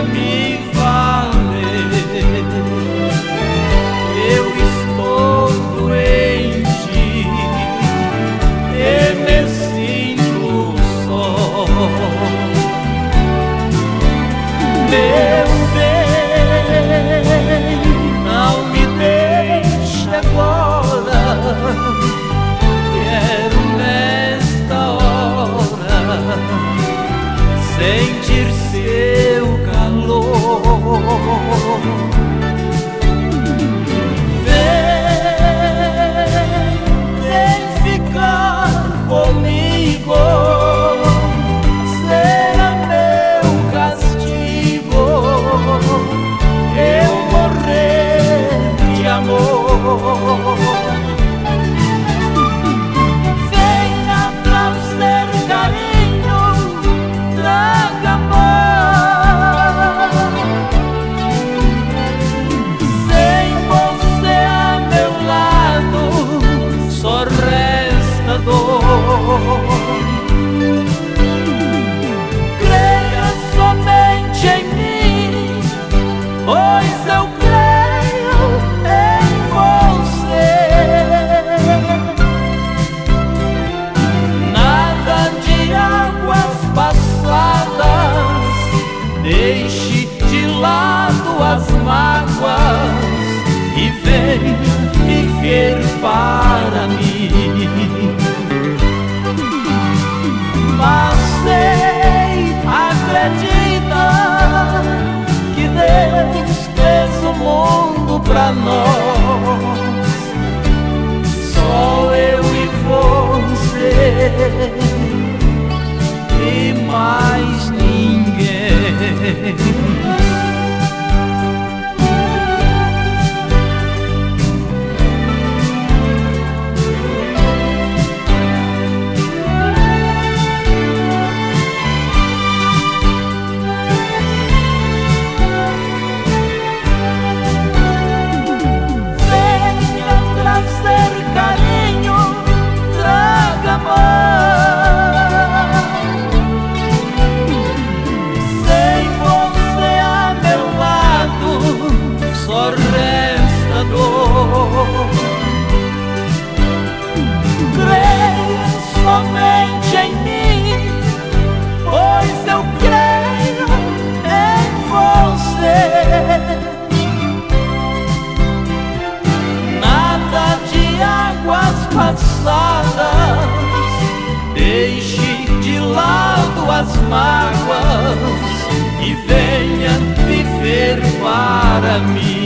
me valer. Eu estou doente e me sinto só. Meu bem, não me deixe agora. Quero nesta hora sentir seu calor. Vem ficar comigo, será meu castigo eu morrer de amor. Venha trazer carinho, traga amor. Sem você a meu lado só resta dor. Creia somente em mim, pois eu creio em você. Nada de águas passadas, deixe de lado as mágoas e venha viver para mim. Mas sei, acredita que Deus fez o mundo pra nós, só eu e você e mais ninguém. Venha trazer carinho, traga amor. Sem você a meu lado só resta dor. Creia somente em mim, pois eu creio em você. Nada de águas passadas, deixe de lado as mágoas e venha viver para mim.